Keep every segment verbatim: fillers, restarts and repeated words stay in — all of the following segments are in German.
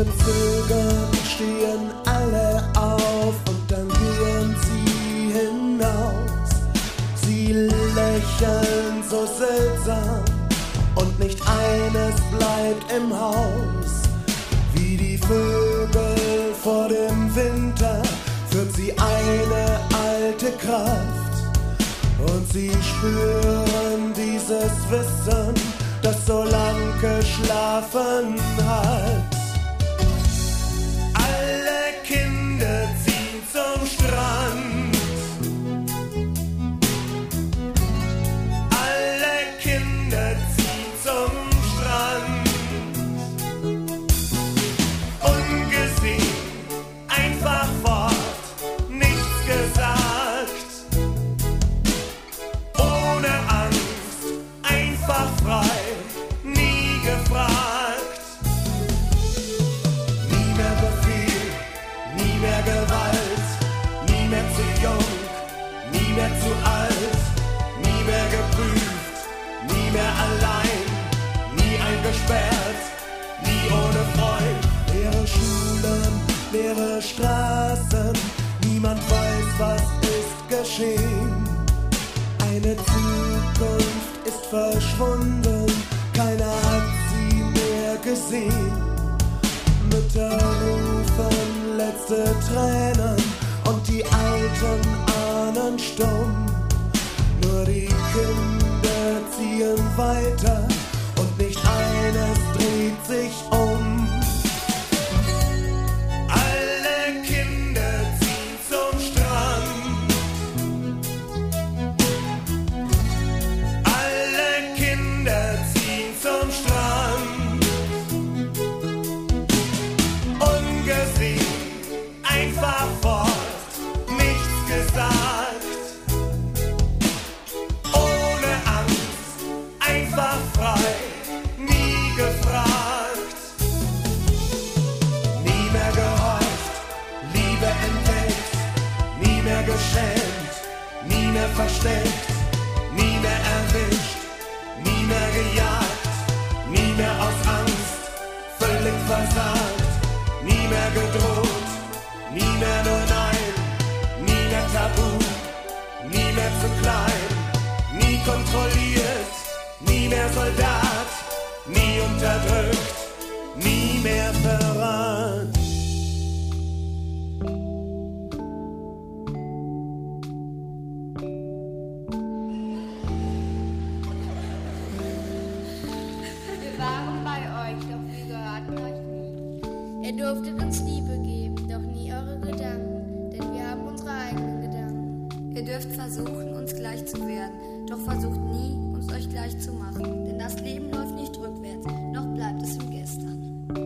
Zögern stehen alle auf und dann gehen sie hinaus. Sie lächeln so seltsam und nicht eines bleibt im Haus. Wie die Vögel vor dem Winter führt sie eine alte Kraft. Und sie spüren dieses Wissen, das so lang geschlafen hat. Alle Kinder ziehen zum Strand. Alle Kinder ziehen zum Strand. Ungesehen, einfach fort, nichts gesagt. Ohne Angst, einfach frei, nie gefragt. Nie mehr Befehl, nie mehr Gewalt, nie mehr zu jung, nie mehr zu alt, nie mehr geprüft, nie mehr allein, nie eingesperrt, nie ohne Freund. Leere Schulen, leere Straßen, niemand weiß, was ist geschehen. Eine Zukunft ist verschwunden, keiner hat sie mehr gesehen. Mütter rufen letzte Tränen und die Alten ahnen stumm. Nur die Kinder ziehen weiter und nicht eines dreht sich um. Alle Kinder ziehen zum Strand. Alle Kinder ziehen zum Strand. Ungesehen, einfach fort, nichts gesagt. Ohne Angst, einfach frei, nie gefragt. Nie mehr gehorcht, Liebe entdeckt, nie mehr geschämt, nie mehr versteckt, nie mehr erwischt, nie mehr gejagt, nie mehr aus Angst, völlig versagt, nie mehr gedroht, nie mehr nur Nein, nie mehr Tabu, nie mehr zu klein, nie kontrolliert, nie mehr Soldat, nie unterdrückt, nie mehr Verrat. Wir waren bei euch, doch wir gehörten euch nie. Ihr durftet uns Liebe geben, doch nie eure Gedanken, denn wir haben unsere eigenen Gedanken. Ihr dürft versuchen, uns gleich zu werden, doch versucht nie, uns euch gleich zu machen. Denn das Leben läuft nicht rückwärts, noch bleibt es im Gestern.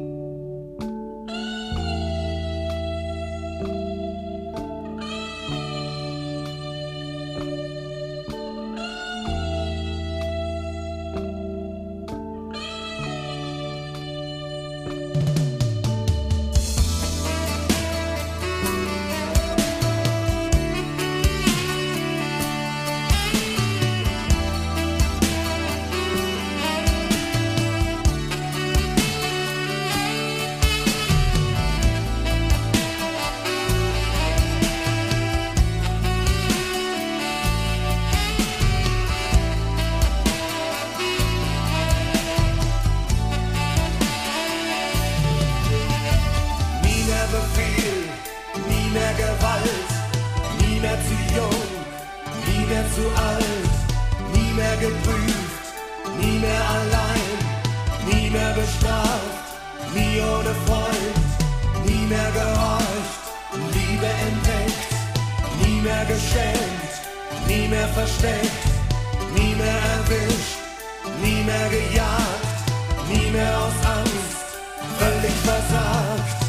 Nie mehr Befehl, nie mehr Gewalt, nie mehr zu jung, nie mehr zu alt, nie mehr geprüft, nie mehr allein, nie mehr bestraft, nie ohne Freund, nie mehr gehorcht, Liebe entdeckt, nie mehr geschämt, nie mehr versteckt, nie mehr erwischt, nie mehr gejagt, nie mehr aus Angst, völlig versagt.